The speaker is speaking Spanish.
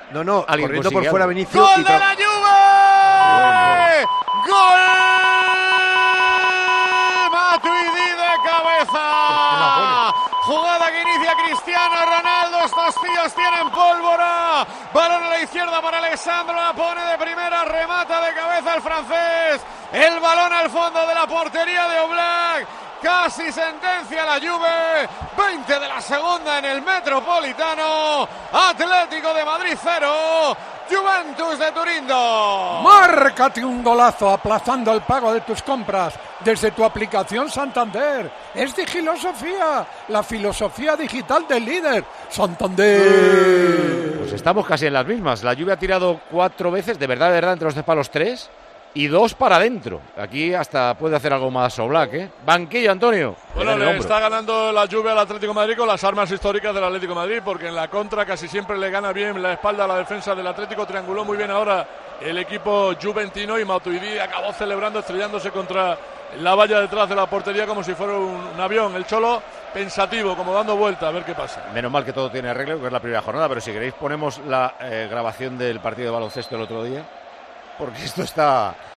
No, corriendo por consigue fuera algo. Vinicius. ¡Gol de la Juve! ¡Gol! Matuidi de cabeza. Jugada que inicia Cristiano Ronaldo. Estos tíos tienen pólvora. Balón a la izquierda para Alessandro. La pone de primera. Remata de cabeza el francés. El balón al fondo de la portería de Oblak. Casi sentencia la Juve. 20 de la segunda en el Metropolitano. Atlético de Madrid 0. Juventus de Turín 2. Márcate un golazo aplazando el pago de tus compras desde tu aplicación Santander. Es Digilosofía, la filosofía digital del líder. Santander. Pues estamos casi en las mismas. La Juve ha tirado 4 veces, de verdad, entre los 3 y 2 para adentro. Aquí hasta puede hacer algo más Oblak, ¿eh? Banquillo, Antonio. Bueno, le está ganando la Juve al Atlético de Madrid con las armas históricas del Atlético de Madrid, porque en la contra casi siempre le gana bien la espalda a la defensa del Atlético. Trianguló muy bien ahora el equipo juventino y Matuidi acabó celebrando, estrellándose contra la valla detrás de la portería como si fuera un avión. El Cholo pensativo, como dando vuelta, a ver qué pasa. Menos mal que todo tiene arreglo, que es la primera jornada, pero si queréis ponemos la grabación del partido de baloncesto el otro día, porque esto está